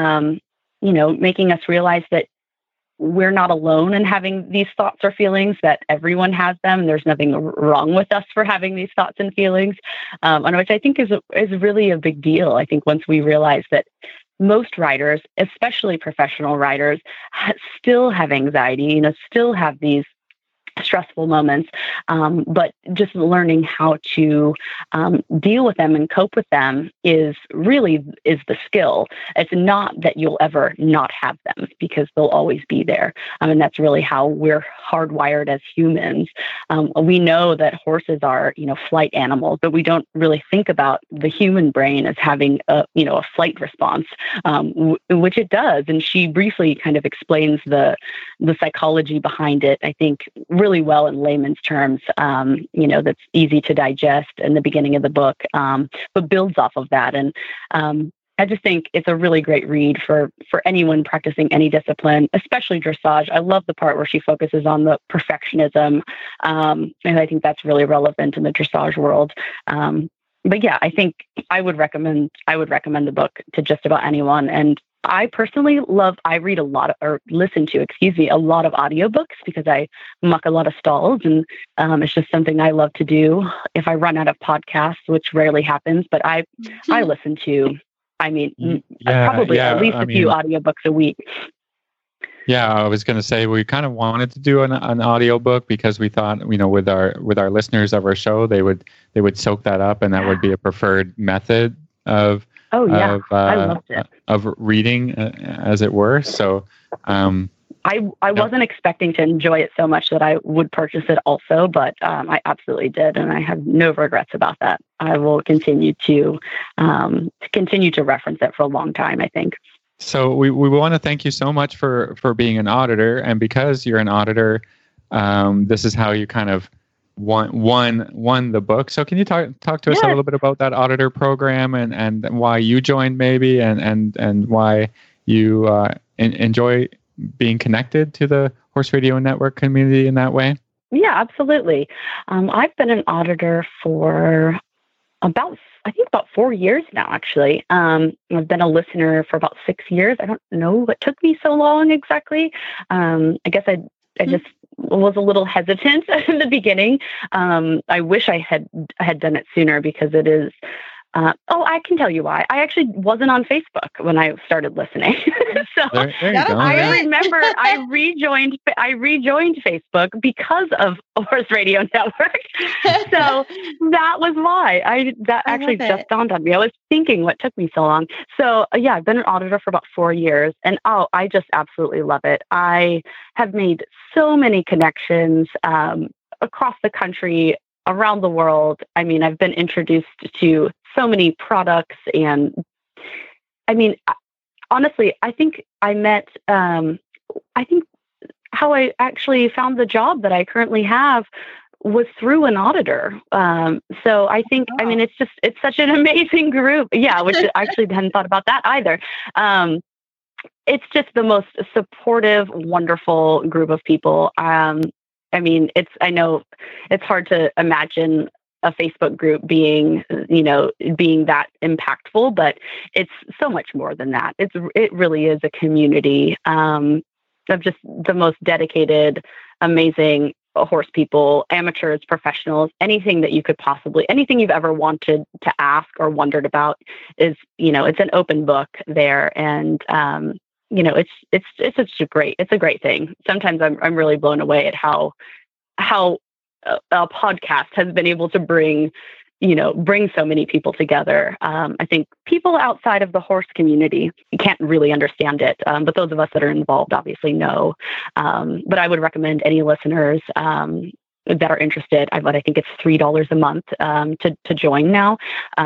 Speaker 7: making us realize that we're not alone in having these thoughts or feelings, that everyone has them. There's nothing wrong with us for having these thoughts and feelings, and which I think is really a big deal. I think once we realize that most riders, especially professional riders, still have anxiety, still have these stressful moments, but just learning how to deal with them and cope with them is the skill. It's not that you'll ever not have them, because they'll always be there. And that's really how we're hardwired as humans. We know that horses are, flight animals, but we don't really think about the human brain as having a flight response, which it does. And she briefly kind of explains the psychology behind it, I think, really well in layman's terms, that's easy to digest in the beginning of the book, but builds off of that. And I just think it's a really great read for anyone practicing any discipline, especially dressage. I love the part where she focuses on the perfectionism, and I think that's really relevant in the dressage world. But yeah, I think I would recommend the book to just about anyone. And I personally read a lot listen to a lot of audiobooks because I muck a lot of stalls, and it's just something I love to do. If I run out of podcasts, which rarely happens, but I listen to, probably at least a few audiobooks a week.
Speaker 2: Yeah, I was going to say we kind of wanted to do an audiobook because we thought, with our listeners of our show, they would soak that up, and that would be a preferred method of
Speaker 7: I loved it.
Speaker 2: Of reading, as it were. So
Speaker 7: I wasn't expecting to enjoy it so much that I would purchase it also, but I absolutely did, and I have no regrets about that. I will continue to reference it for a long time, I think.
Speaker 2: So we want to thank you so much for being an auditor, and because you're an auditor, this is how you kind of won the book. So can you talk to us a little bit about that auditor program and why you joined maybe and why you enjoy being connected to the Horse Radio Network community in that way?
Speaker 7: Yeah, absolutely. I've been an auditor for about 4 years now, actually. I've been a listener for about 6 years. I don't know what took me so long exactly. I guess I just was a little hesitant in the beginning. I wish I had done it sooner because it is. I can tell you why. I actually wasn't on Facebook when I started listeing. So
Speaker 2: there you go.
Speaker 7: I remember I rejoined Facebook because of Horse Radio Network. So that was why. That actually just dawned on me. I was thinking what took me so long. So I've been an auditor for about 4 years, and I just absolutely love it. I have made so many connections across the country, around the world. I mean, I've been introduced to so many products, and honestly, I think I met, how I actually found the job that I currently have was through an auditor. So I think, it's such an amazing group. Yeah, which I actually hadn't thought about that either. It's just the most supportive, wonderful group of people. I know it's hard to imagine a Facebook group being that impactful, but it's so much more than that. It really is a community of just the most dedicated, amazing horse people, amateurs, professionals, anything you've ever wanted to ask or wondered about is, it's an open book there. And, it's a great thing. Sometimes I'm really blown away at how a podcast has been able to bring so many people together. I think people outside of the horse community can't really understand it, but those of us that are involved obviously know. But I would recommend any listeners that are interested. I think it's $3 a month to join now.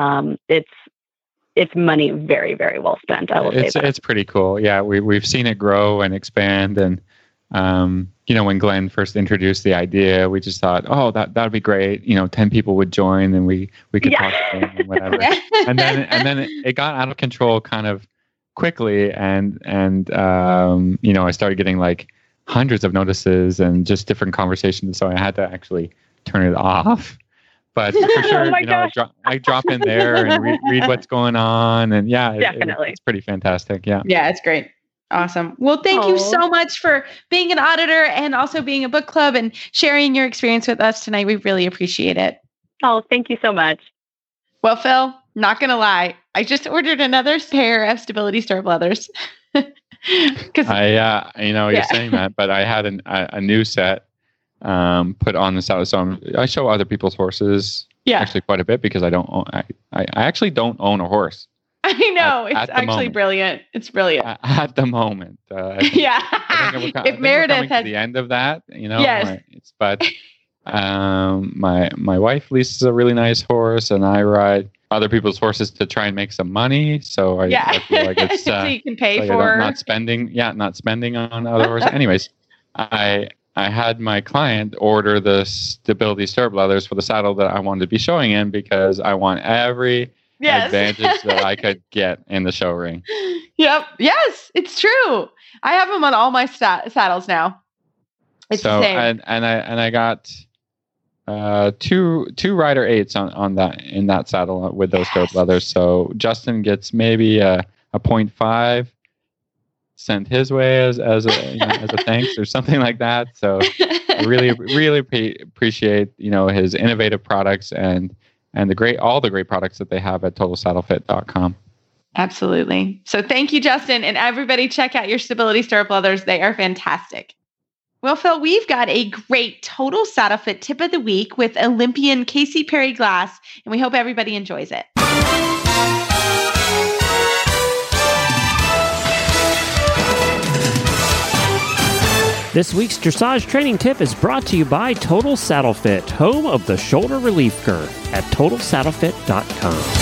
Speaker 7: It's money very, very well spent. I will say that.
Speaker 2: It's pretty cool. Yeah, we've seen it grow and expand, and when Glenn first introduced the idea, we just thought, that'd be great. 10 people would join, and we could talk to them and whatever. and then it got out of control kind of quickly, and I started getting like hundreds of notices and just different conversations. So I had to actually turn it off. But for sure, I drop in there and read what's going on, and definitely, it's pretty fantastic. Yeah,
Speaker 3: it's great. Awesome. Well, thank you so much for being an auditor and also being a book club and sharing your experience with us tonight. We really appreciate it.
Speaker 7: Oh, thank you so much.
Speaker 3: Well, Phil, not going to lie, I just ordered another pair of Stability Stirrup leathers.
Speaker 2: You're saying that, but I had a new set put on the saddle. So I show other people's horses actually quite a bit because I actually don't own a horse.
Speaker 3: I know. It's actually brilliant. It's brilliant.
Speaker 2: At the moment.
Speaker 3: If Meredith has...
Speaker 2: to the end of that,
Speaker 3: Yes.
Speaker 2: But my wife leases a really nice horse, and I ride other people's horses to try and make some money. So I feel like it's...
Speaker 3: so you can pay for...
Speaker 2: Not spending on other horses. Anyways, I I had my client order the stability stirrup leathers for the saddle that I wanted to be showing in because I want every advantage that I could get in the show ring.
Speaker 3: Yep. Yes, it's true. I have them on all my saddles now. It's the same.
Speaker 2: And I got two Rider 8s on that in that saddle with those stirrup leathers. So Justin gets maybe a 0.5 sent his way as a thanks or something like that. So I really appreciate his innovative products and all the great products that they have at TotalSaddleFit.com.
Speaker 3: Absolutely. So thank you, Justin, and everybody check out your stability stirrup leathers. They are fantastic. Well, Phil, we've got a great Total Saddle Fit tip of the week with Olympian Casey Perry Glass, and we hope everybody enjoys it.
Speaker 1: This week's dressage training tip is brought to you by Total Saddle Fit, home of the shoulder relief girth at TotalSaddleFit.com.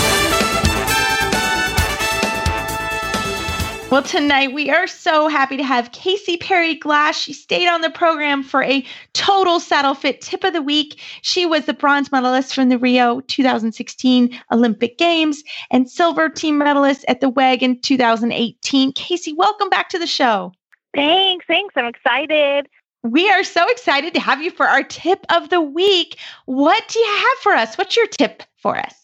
Speaker 3: Well, tonight we are so happy to have Casey Perry Glass. She stayed on the program for a Total Saddle Fit tip of the week. She was the bronze medalist from the Rio 2016 Olympic Games and silver team medalist at the WEG in 2018. Casey, welcome back to the show.
Speaker 9: Thanks. I'm excited.
Speaker 3: We are so excited to have you for our tip of the week. What do you have for us? What's your tip for us?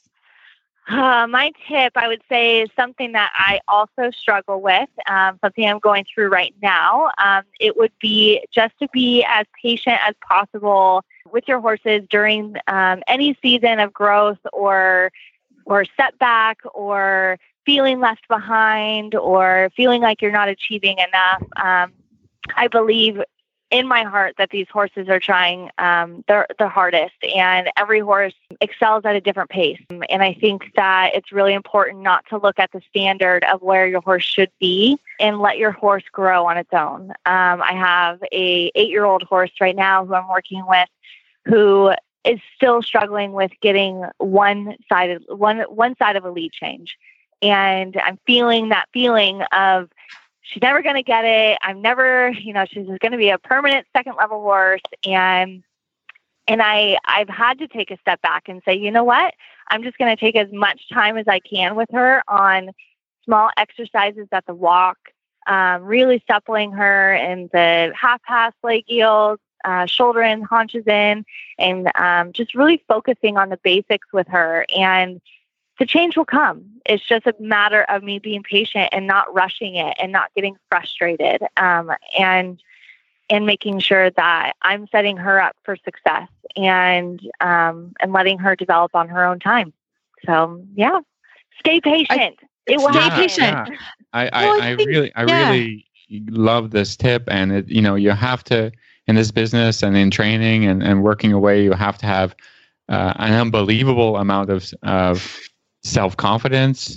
Speaker 9: My tip, I would say, is something that I also struggle with, something I'm going through right now. It would be just to be as patient as possible with your horses during any season of growth or setback or feeling left behind or feeling like you're not achieving enough. I believe in my heart that these horses are trying their hardest, and every horse excels at a different pace. And I think that it's really important not to look at the standard of where your horse should be and let your horse grow on its own. I have a 8-year-old horse right now who I'm working with who is still struggling with getting one side of a lead change. And I'm feeling that feeling of she's never going to get it. She's going to be a permanent second level horse. And I've had to take a step back and say, you know what? I'm just going to take as much time as I can with her on small exercises at the walk, really suppling her in the half pass leg yields, shoulder in, haunches in, and just really focusing on the basics with her. And the change will come. It's just a matter of me being patient and not rushing it and not getting frustrated, and making sure that I'm setting her up for success and letting her develop on her own time. So yeah, stay patient. It will happen.
Speaker 3: Patient.
Speaker 2: Yeah. I really love this tip, and you have to, in this business and in training and working away, you have to have an unbelievable amount of self-confidence,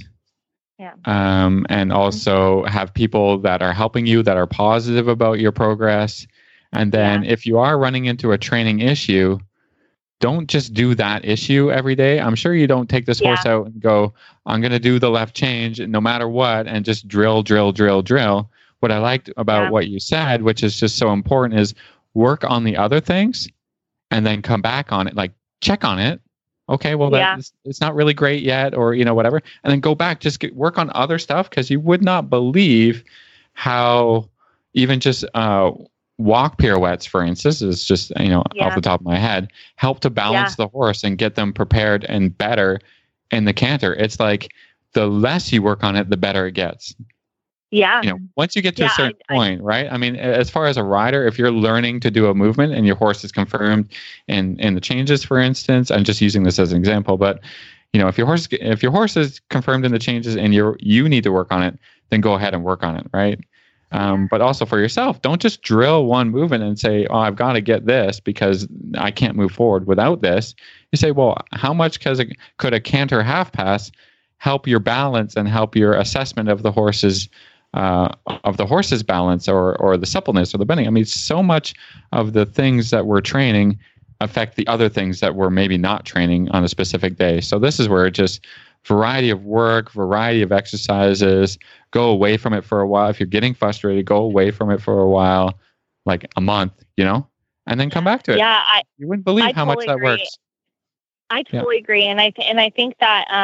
Speaker 2: and also have people that are helping you, that are positive about your progress. And then if you are running into a training issue, don't just do that issue every day. I'm sure you don't take this horse out and go, I'm going to do the left change no matter what, and just drill. What I liked about what you said, which is just so important, is work on the other things and then come back on it, like check on it. Okay, well, it's not really great yet, or, whatever. And then go back, just work on other stuff, because you would not believe how even just walk pirouettes, for instance, is just, off the top of my head, help to balance the horse and get them prepared and better in the canter. It's like the less you work on it, the better it gets.
Speaker 9: Yeah.
Speaker 2: Once you get to a certain point, right? I mean, as far as a rider, if you're learning to do a movement and your horse is confirmed in the changes, for instance, I'm just using this as an example, but if your horse is confirmed in the changes and you need to work on it, then go ahead and work on it, right? But also for yourself, don't just drill one movement and say, oh, I've got to get this because I can't move forward without this. You say, well, how much could a canter half pass help your balance and help your assessment of the horse's balance or the suppleness or the bending? I mean, so much of the things that we're training affect the other things that we're maybe not training on a specific day. So this is where just variety of work, variety of exercises, go away from it for a while. If you're getting frustrated, go away from it for a while, like a month, and then come back to it.
Speaker 9: Yeah,
Speaker 2: you wouldn't believe how much that works.
Speaker 9: I totally agree, and I think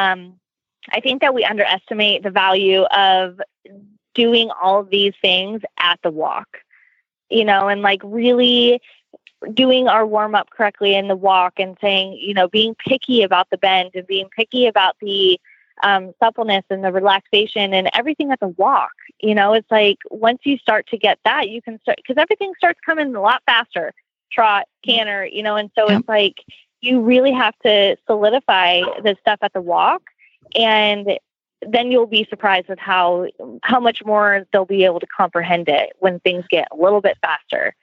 Speaker 9: that we underestimate the value of doing all of these things at the walk, and like really doing our warm up correctly in the walk, and saying, being picky about the bend and being picky about the suppleness and the relaxation and everything at the walk. It's like once you start to get that, you can start, because everything starts coming a lot faster. Trot, canter, and so it's like you really have to solidify the stuff at the walk, and then you'll be surprised with how much more they'll be able to comprehend it when things get a little bit faster.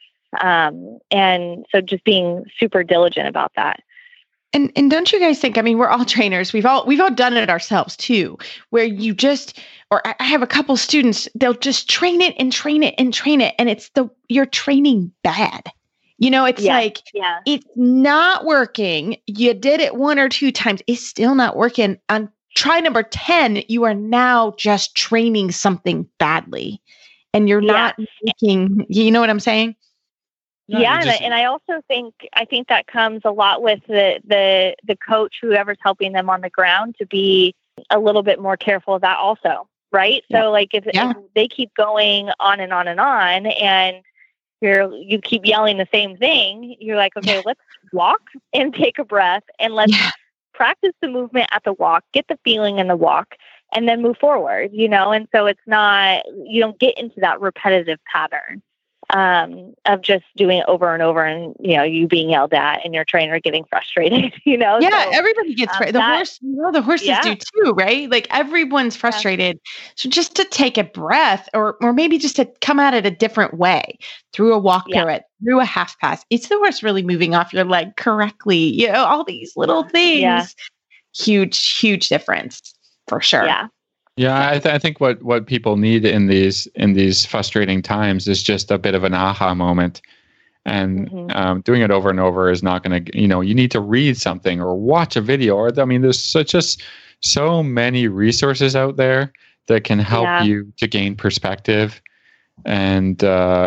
Speaker 9: And so just being super diligent about that.
Speaker 3: And don't you guys think, I mean, we're all trainers. We've all done it ourselves too, where you just, or I have a couple students, they'll just train it and train it and train it. And you're training bad. It's like, it's not working. You did it 1 or 2 times. It's still not working. On try number 10, you are now just training something badly, and you're not making, you know what I'm saying?
Speaker 9: No, and I also think that comes a lot with the coach, whoever's helping them on the ground, to be a little bit more careful of that also, right? Yeah. So like if they keep going on and on and on, and you keep yelling the same thing, you're like, okay, let's walk and take a breath, and let's practice the movement at the walk, get the feeling in the walk, and then move forward, and so it's not, you don't get into that repetitive pattern of just doing it over and over, and you being yelled at and your trainer getting frustrated. So,
Speaker 3: everybody gets frustrated. The horses do too, right? Like everyone's frustrated. So just to take a breath, or maybe just to come at it a different way, through a walk pirouette, through a half pass, it's the horse really moving off your leg correctly. all these little things, huge difference for sure.
Speaker 2: Yeah, I think what people need in these frustrating times is just a bit of an aha moment, and doing it over and over is not going to. You need to read something or watch a video, or there's just so many resources out there that can help you to gain perspective, and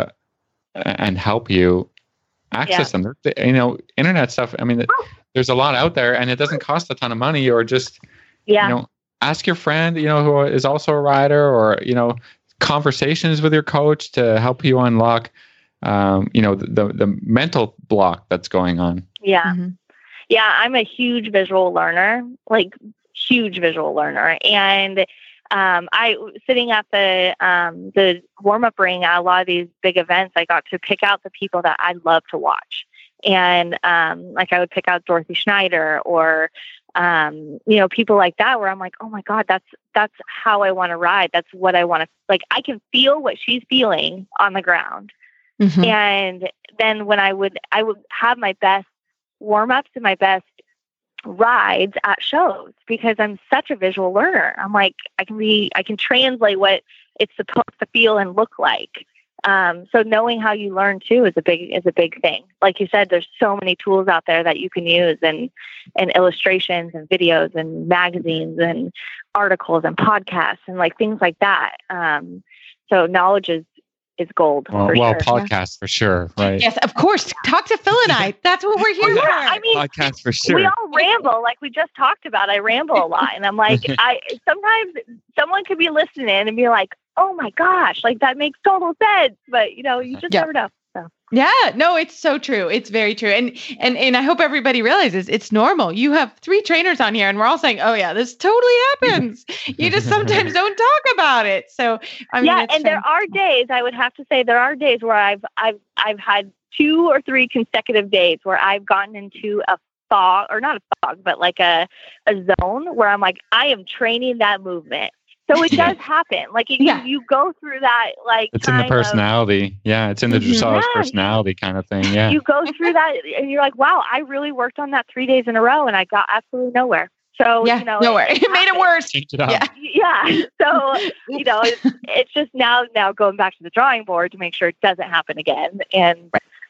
Speaker 2: help you access them. Internet stuff. There's a lot out there, and it doesn't cost a ton of money, or just ask your friend, who is also a rider, or, conversations with your coach to help you unlock, the mental block that's going on.
Speaker 9: Yeah. Mm-hmm. Yeah. I'm a huge visual learner, And, I sitting at the warm-up ring at a lot of these big events, I got to pick out the people that I love to watch. And, I would pick out Dorothy Schneider, or, people like that, where I'm like, oh my God, that's how I want to ride. That's what I want to, like, I can feel what she's feeling on the ground. Mm-hmm. And then when I would have my best warm-ups and my best rides at shows, because I'm such a visual learner. I'm like, I can translate what it's supposed to feel and look like. So knowing how you learn too is a big thing. Like you said, there's so many tools out there that you can use, and illustrations and videos and magazines and articles and podcasts and like things like that. So knowledge is gold.
Speaker 2: Well, podcasts for sure, right?
Speaker 3: Yes, of course. Talk to Phil and I. That's what we're here for.
Speaker 9: I mean,
Speaker 2: podcasts for sure.
Speaker 9: We all ramble, like we just talked about. I ramble a lot, and I'm like, sometimes someone could be listening and be like, oh my gosh, like that makes total sense. But you just never know. So.
Speaker 3: Yeah, no, it's so true. It's very true. And I hope everybody realizes it's normal. You have 3 trainers on here, and we're all saying, oh yeah, this totally happens. You just sometimes don't talk about it. So
Speaker 9: and there are days, I would have to say, there are days where I've had 2 or 3 consecutive days where I've gotten into a fog, or not a fog, but like a zone where I'm like, I am training that movement. So it does happen. Like you go through that, like
Speaker 2: it's in the personality. It's in the dressage personality kind of thing. Yeah.
Speaker 9: You go through that and you're like, wow, I really worked on that 3 days in a row and I got absolutely nowhere. So,
Speaker 3: nowhere. It made it worse.
Speaker 2: Change it up.
Speaker 9: Yeah. So, it's just now going back to the drawing board to make sure it doesn't happen again. And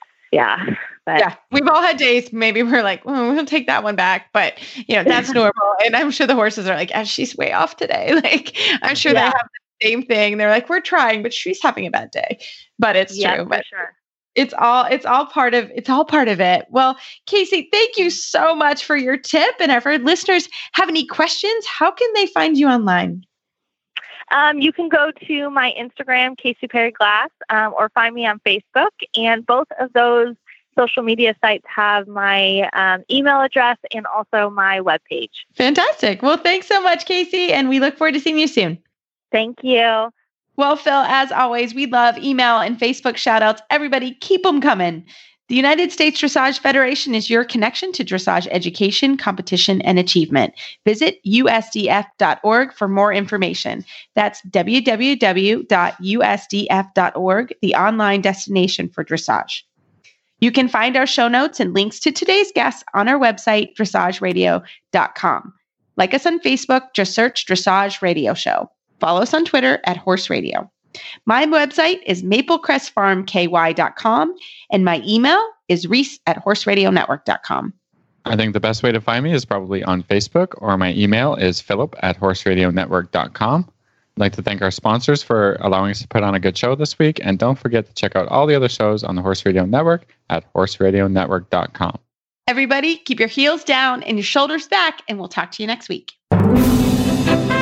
Speaker 9: but
Speaker 3: we've all had days maybe we're like, we'll take that one back, but that's normal. And I'm sure the horses are like, she's way off today. Like I'm sure they have the same thing. They're like, we're trying, but she's having a bad day. But it's true.
Speaker 9: For sure.
Speaker 3: It's all part of it. Well, Casey, thank you so much for your tip. And if our listeners have any questions, how can they find you online?
Speaker 9: You can go to my Instagram, Casey Perry Glass, or find me on Facebook. And both of those social media sites have my email address and also my webpage.
Speaker 3: Fantastic. Well, thanks so much, Casey. And we look forward to seeing you soon.
Speaker 9: Thank you.
Speaker 3: Well, Phil, as always, we love email and Facebook shout outs. Everybody, keep them coming. The United States Dressage Federation is your connection to dressage education, competition, and achievement. Visit usdf.org for more information. That's www.usdf.org, the online destination for dressage. You can find our show notes and links to today's guests on our website, dressageradio.com. Like us on Facebook, just search Dressage Radio Show. Follow us on Twitter at Horse Radio. My website is maplecrestfarmky.com, and my email is reese@horseradionetwork.com.
Speaker 2: I think the best way to find me is probably on Facebook, or my email is philip@horseradionetwork.com. I'd like to thank our sponsors for allowing us to put on a good show this week, and don't forget to check out all the other shows on the Horse Radio Network at horseradionetwork.com.
Speaker 3: Everybody, keep your heels down and your shoulders back, and we'll talk to you next week.